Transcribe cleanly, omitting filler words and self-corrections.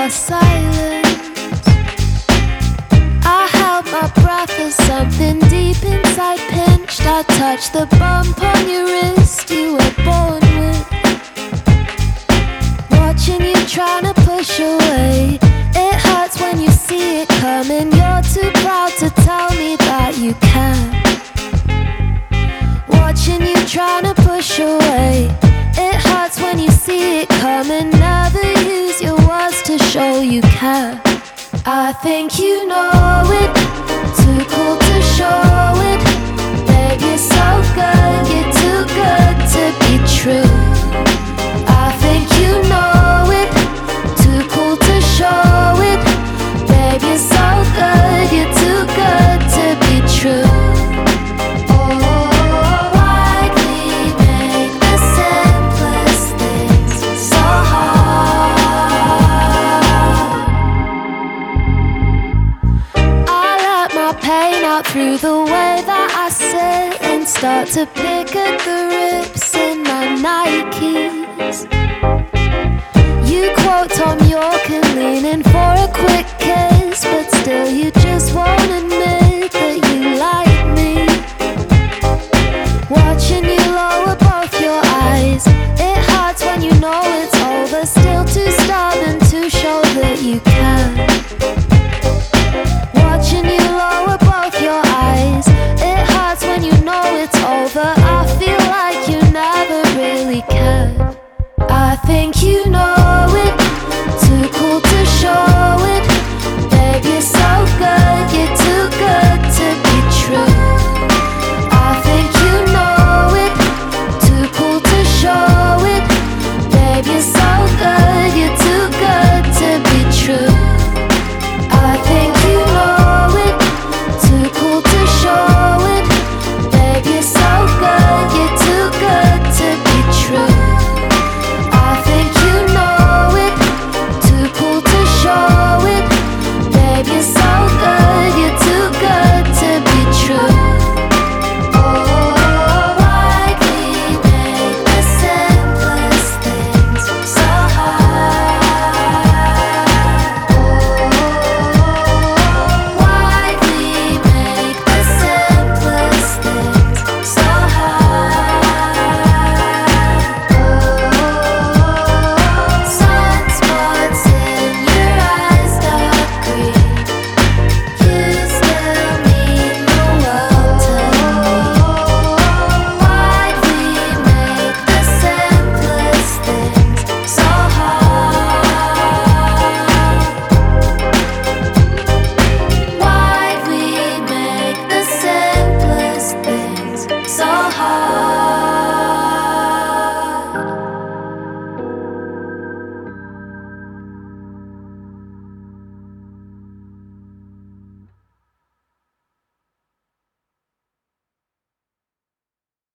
our silence. I held my breath as something deep inside pinched. I touched the bump on your wrist you were born with. Watching you trying to push away, it hurts when you see it coming. You're too proud to tell me that you can. Watching you trying to push away, it hurts when you see it coming. Never use your words to show you care. I think you know it, too cool to show it. Babe, you're so good, you're too good to be true. I think you know it, too cool to show it. Babe, you're so good, you're too good to be true. Pain out through the way that I sit and start to pick at the rips in my Nikes. You quote Tom York and lean in for a quick kiss, but still you just won't admit that you like me. Watching you lower both your eyes, it hurts when you know it's over. Still too stubborn to show that you can. Watching you lower both your eyes, it hurts when you know it's over. I feel like you never really cared. I think you know